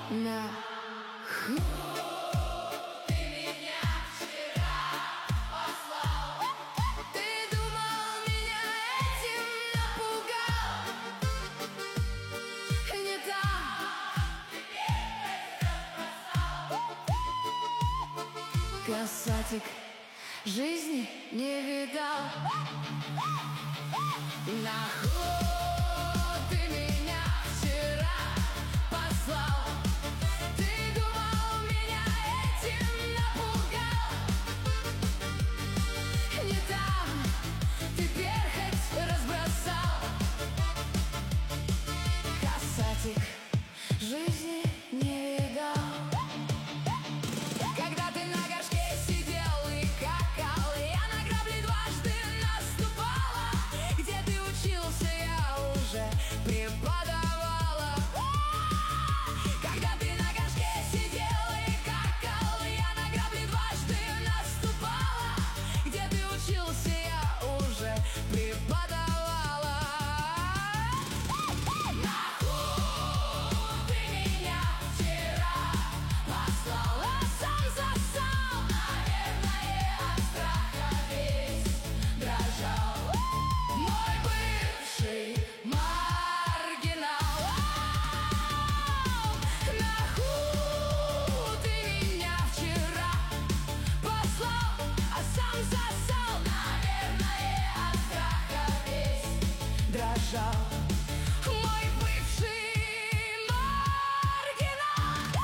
на Ты меня вчера послал. Ты думал, меня этим напугал? Не так. Касатик жизни не видал. Нахуй ты меня вчера послал? Ты думал, меня этим напугал? Не там ты перхоть разбросал. Касатик жизни не видал. Когда ты на горшке сидел и какал, я на грабли дважды наступала. Где ты учился, я уже преподавала. Когда ты на горшке сидел и какал, я на грабли дважды наступала. Где ты учился, я уже преподавала. Нахуй ты меня вчера послал, А сам засал. наверное, от страха весь дрожал. Мой бывший маргинал. Нахуй ты меня вчера послал, а сам засал. Наверное, от страха весь Дрожал. Мой бывший маргинал.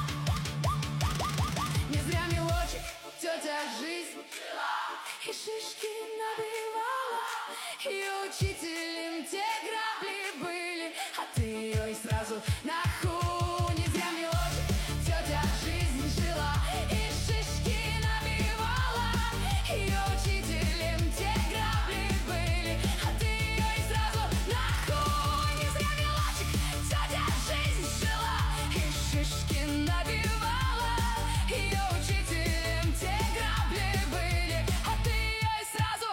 Не зря мелочек тетя жизнь и шишки набивала. И учителем те грабли были, а ты ее и сразу нахуй. Не зря мелочек тетя жизнь жила и шишки набивала. И учителем те грабли были, а ты ее и сразу нахуй. Не зря мелочек тетя жизнь жила и шишки набивала. Ее учителем те грабли были, а ты ее и сразу.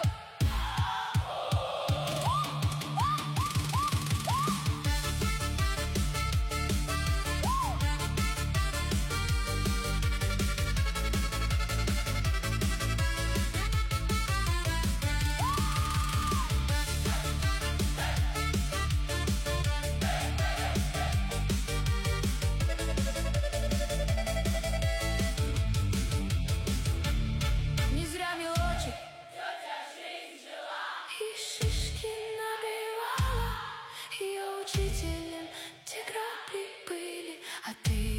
Не зря мелочек тетя жизнь жила. и шишки набивала. Ее учителем те грабли были, а ты